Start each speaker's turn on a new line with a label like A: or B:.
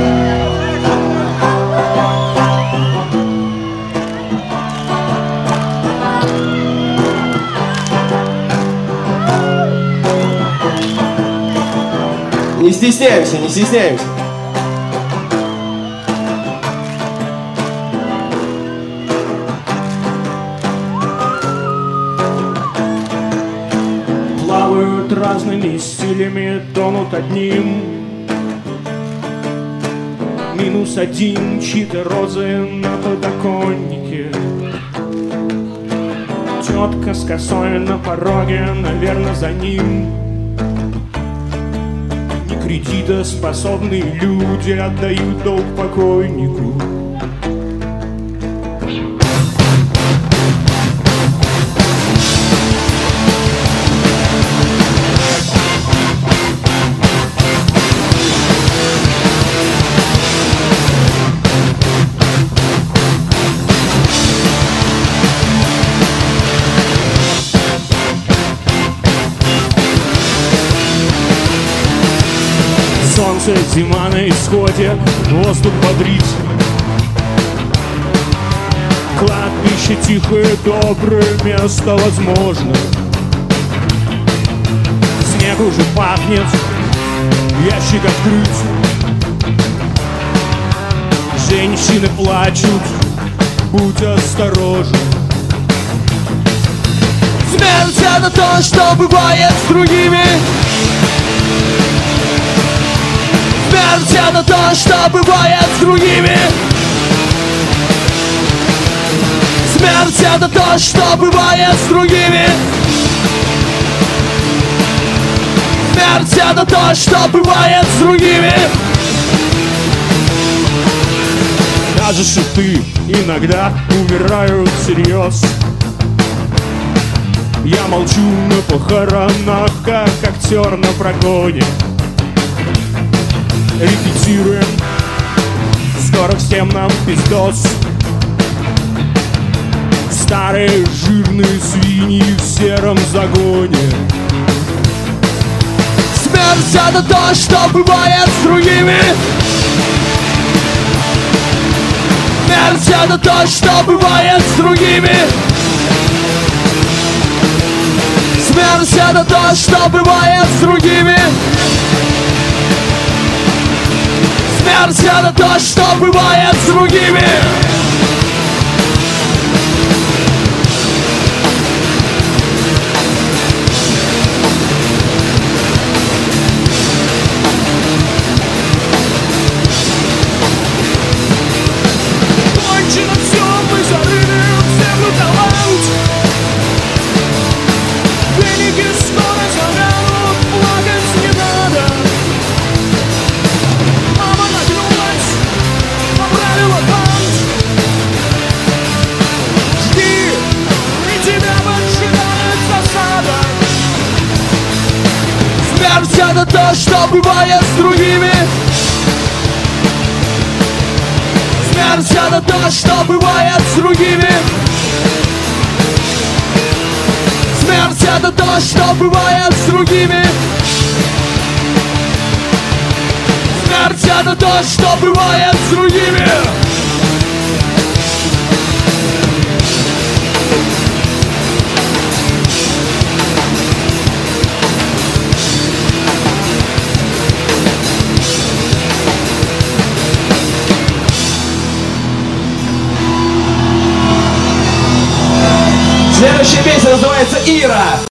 A: Не стесняемся, не стесняемся.
B: Плавают разными стилями, тонут одним. -1, чьи-то розы на подоконнике. Тетка с косой на пороге, наверное, за ним. Кредитоспособные люди отдают долг покойнику. Солнце, зима на исходе, воздух бодрит. Кладбище тихое, доброе место, возможно. Снег уже пахнет, ящик открыт. Женщины плачут, будь осторожен. Смерть — это то, что бывает с другими. Смерть — это то, что бывает с другими. Смерть — это то, что бывает с другими. Смерть — это то, что бывает с другими. Даже шуты иногда умирают всерьез. Я молчу на похоронах, как актер на прогоне. Репетируем, скоро всем нам пиздос. Старые жирные свиньи в сером загоне. Смерть — это то, что бывает с другими. Смерть — это то, что бывает с другими. Смерть — это то, что бывает с другими. Смерть — это то, что бывает с другими. Кончено все, мы зарыли в землю талант. Деньги скоро завянут, плакать не надо. Мама нагнулась, поправила бант. Жди, и тебя поджидает засада. Смерть — это то, что бывает с другими. Смерть — это то, что бывает с другими. Смерть — это то, что бывает с другими. Смерть — это то, что бывает с другими.
A: Следующая песня называется «Ира».